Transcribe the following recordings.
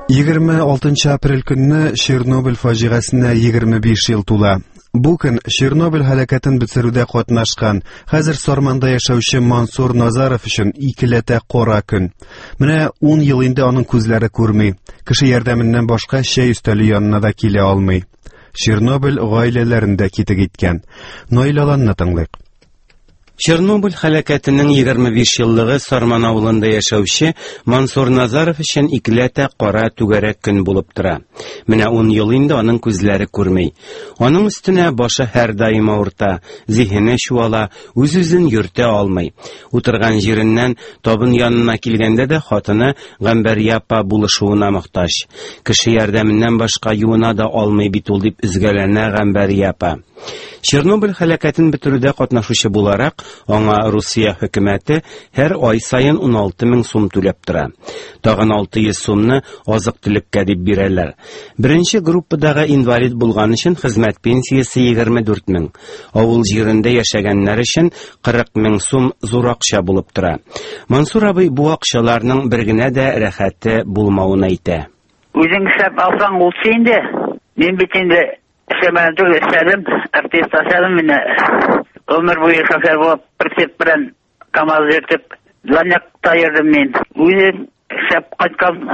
26 апрель көнне Чернобыль фаҗигасенә 25 ел тула. Бу көн Чернобыль һәлакәтен бетерүдә катнашкан, хәзер Сарманда яшәүче Мансур Назаров өчен икеләтә кара көн. Менә 10 ел инде аның күзләре күрми, кеше ярдәменнән башка чәй өстәле янына да килә алмый. Чернобыль гаиләләрендә китек иткән. Наилаланны тыңлыйк. Чернобыль һәлакәтенең 25 еллыгы Сарман авылында яшәүче Мансур Назаров өчен икеләтә кара түгәрәк көн булып тора. Менә 10 ел инде аның күзләре күрми. Аның өстенә башы һәр даим авырта, зиһене чуала, үз-үзен йөртә алмый. Утырган җиреннән табын янына килгәндә дә хатыны Гамбәрия апа булышуына мохтаҗ. Кеше ярдәменнән башка юына да алмый бит ул дип üzгәләнә Гамбәрия апа. Чернобыль һәлакәтен бетерүдә катнашучы буларак, аңа Русия хөкүмәте һәр ай сайын 16 мең сум түләп тора. Тагын 600 сумны азык-төлеккә дип бирәләр. Беренче группадагы инвалид булган өчен хезмәт пенсиясе 24 мең. Авыл җирендә яшәгәннәр өчен 40 мең сум зур акча булып тора. Мансур абый бу акчаларның бер генә дә рәхәте булмавын әйтә. Үзең эшләп алсаң булса инде, мин бит инде эшләмәдем түгел, эшләдем, артист эшләдем менә. Ömür boyu şoför болып, прицеп белән КамАЗ йөртеп, Ланякта йөрдем мин. Үзем эшләп кайткан.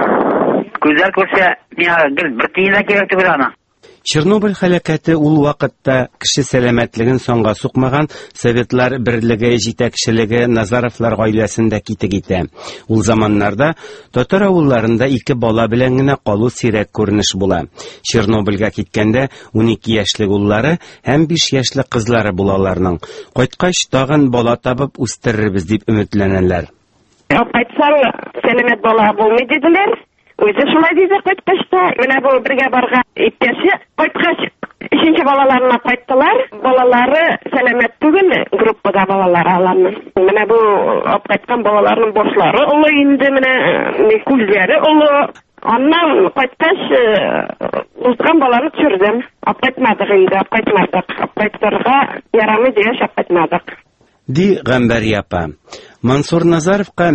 Күзләр күрсә, миңа бер тиен кирәк түгел аны. Чернобыль һәлакәте ул вакытта кеше сәламәтлеген соңга сукмаган Советлар берлеге җитәкчелеге Назаровлар гаиләсендә китек итә. Ул заманнарда татар авылларында 2 бала белән генә калу сирәк күренеш була. Чернобыльгә киткәндә 12 яшьлек уллары һәм 5 яшьлек кызлары булаларның. Кайткач тагын бала табып үстерербез дип өметләнәләр. Кайтсаң, сәламәт бала булмый диделәр. Үзе шулай диде кайткачта, менә бу бергә барган иптәше кайткач, 3нче балаларына кайттылар. Балалары сәламәт түгел, группада балалар аларны. Менә бу кайткан балаларның башлары олы инде, менә күзләре олы. Аннан кайткач, узган баланы төшердем. Кайтмадык инде, кайттырга ярамый дигәч кайтмадык. Ди Гамбәрия апа. Мансур Назаровка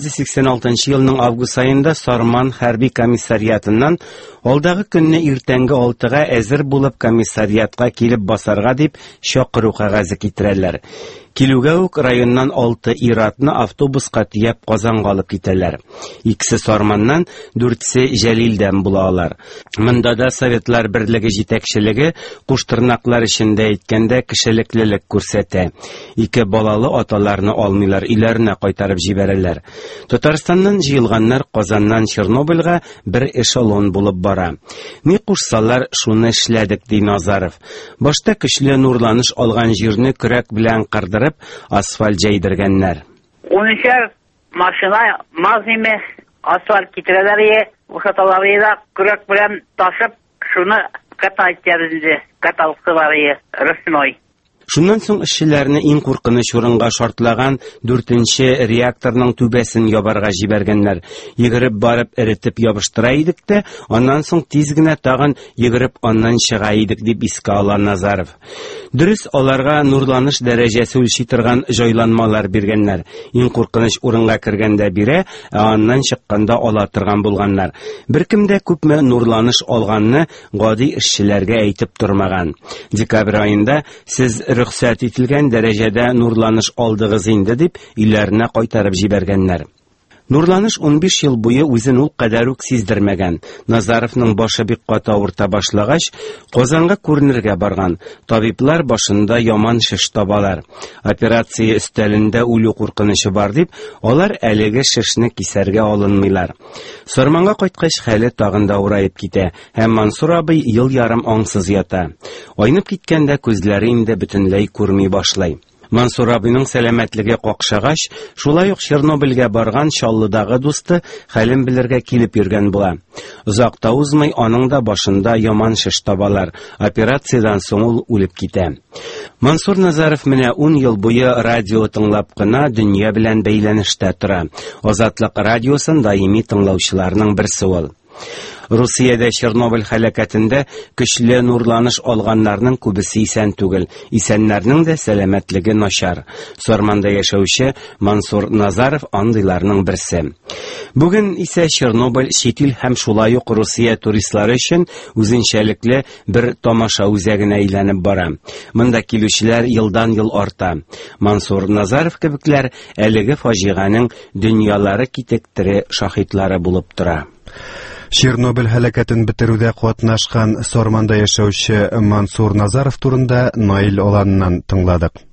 1986 елның август айында Сарман хәрби комиссариатыннан алдагы көнне иртәнге 6-га әзер булып комиссариатка килеп басарга дип чакыру кәгазе китерәләр. Килүгә үк районнан 6 ир-атны автобуска тияп Казанга алып китәләр. Икесе Сарманнан, 4се Җәлилдән булалар. Монда да Советлар берлеге җитәкчелеге куштырнаклар эчендә әйткәндә кешелеклелек күрсәтә. 2 балалы аталарны алмыйлар, иләренә кайтарып җибәрәләр. Татарстаннан җыелганнар Казаннан Чернобыльгә бер эшелон булып бара. Ни кушсалар, шуны эшләдек, ди Назаров. Башта көчле нурланыш алган җирне көрәк белән кырдырып, асфальт җәйдергәннәр. 13 машина, мазиме, асфальт китерәләр, ушаталары да көрәк белән ташып, шуны катайтырды, каталкылары рәсмәй. Шуннан соң эшчеләрне иң куркыныч урынга шартлаган 4нче реакторның түбәсен ябарга җибәргәннәр. Йөгереп барып эретеп ябыштыра идек тә, аннан соң тиз генә тагын йөгереп аннан чыга идек дип искә ала Назаров. Дөрес, аларга нурланыш дәрәҗәсе үлчи торган җайланмалар биргәннәр. Иң куркыныч урынга кергәндә бирә, аннан чыкканда ала торган булганнар. Беркем дә күпме нурланыш алганны гади эшчеләргә әйтеп тормаган. Декабрь айында сез рөхсәт ителгән дәрәҗәдә нурланыш алдыгыз инде дип иләренә кайтарып җибәргәннәр. Нурланыш 15 ел буе үзен ул кадәр үк сиздермәгән. Назаровның башы бик каты авырта башлагач, Казанга күренергә барган. Табиблар башында яман шеш табалар. Операция өстәлендә үлү куркынычы бар дип, алар әлеге шешне кисәргә алынмыйлар. Сарманга кайткач хәле тагын да авыраеп китә, һәм Мансур абый ел ярым аңсыз ята. Айнып киткәндә күзләре инде бөтенләй күрми башлай. Мансур абыйның сәламәтлеге какшагач, шулай ук Чернобыльгә барган Чаллыдагы дусты хәлен белергә килеп йөргән була. Узак та узмый аның да башында яман шеш табалар. Операциядән соң ул үлеп китә. Мансур Назаров менә 10 ел буе радио тыңлап кына дөнья белән бәйләнештә тора. Азатлык радиосын даими тыңлаучыларның берсе ул. Русиядә Чернобыль һәлакәтендә көчле нурланыш алганнарның күбесе исән түгел, исәннәрнең дә сәламәтлеге начар. Сорманда яшәүче Мансур Назаров андыйларның берсе. Бүген исә Чернобыль чит ил һәм шулай ук Русия туристлары өчен үзенчәлекле бер тамаша үзәгенә әйләнеп бара. Монда килүчеләр елдан-ел арта. Мансур Назаров кебекләр әлеге фаҗиганың дөньялары китектере шаһитлары булып тора. Чернобыль һәлакәтен бетерүдә катнашкан Сорманда яшәүче Мансур Назаров турында Наил Аланнан тыңладык.